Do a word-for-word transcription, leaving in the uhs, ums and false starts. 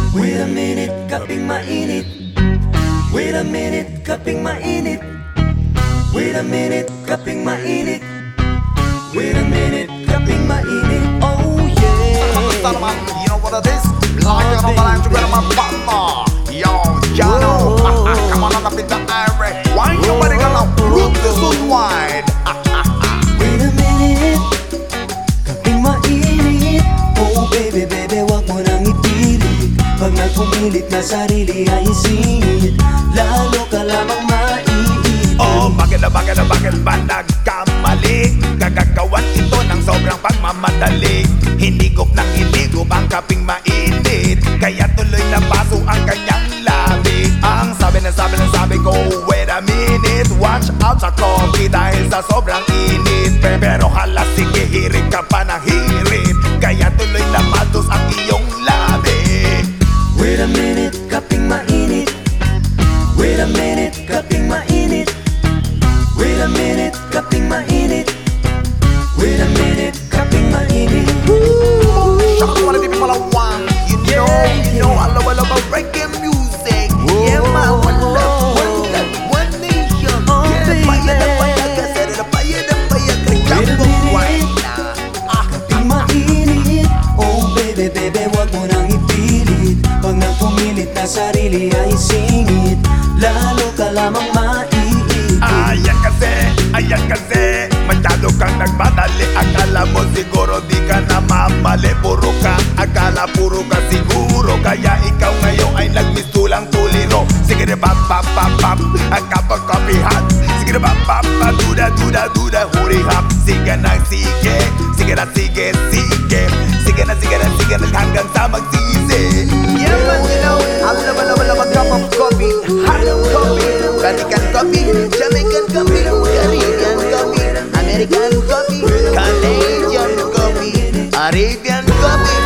Wait a minute, kaping mainit. Wait a minute, kaping mainit. Wait a minute, kaping mainit. Wait a minute, kaping mainit. Oh yeah. Kamusta naman? You know what it is? Like a balang to get my partner. Yo, Jano. Come on, up in the air. Why you better gonna root this one wide? Wait a minute, kaping mainit. Oh baby, baby, wag mo nang ipilit. Pag nagpumilit na sarili ay isingit, lalo ka lamang maiipit. Oh, bakit na bakit na bakit ba nagkamali? Gagagawan ito ng sobrang pagmamadali. Hinigop ng hinigop ang kaping mainit, kaya tuloy na baso ang kanyang labi. Ang sabi na sabi na sabi ko, wait a minute, watch out sa coffee dahil sa sobrang init. Pero hala, sige, hirit ka pa ng hirit, kaya tuloy na matos ang iyong labi. Wait a minute, kaping mainit. Wait a minute, kaping mainit. Wait a minute, kaping mainit. Wait a minute, kaping mainit. Shaka wanna give me all I want. You know, you know I love, I love reggae music. Yeah, man, one love, one love, one nation. Yeah, the fire, the fire, kasi the fire, the fire, kaya mo right now. Kaping mainit. Oh baby, baby, wag mo nang ipilit. Pag nagpumilit na sarili ay singit, lalo ka lamang maiipit. Ayan kasi, ayan kasi, masyado kang nagmadali. Akala mo siguro di ka na mamali. Puro ka, akala puro ka siguro. Kaya ikaw ngayon ay nagmistulang tuliro. Sige na pap pap pap pap, ang kapag-kapihan. Sige na pap pap pap, duda duda duda huri hap. Sige na sige, sige na sige sige. Sige na sige na sige na hanggang sa magsisi. Yeah man, you know, I love, I love, I love a cup of coffee. Hot coffee, Vatican coffee, Jamaican coffee, Caribbean coffee, American coffee, Canadian coffee, Arabian coffee.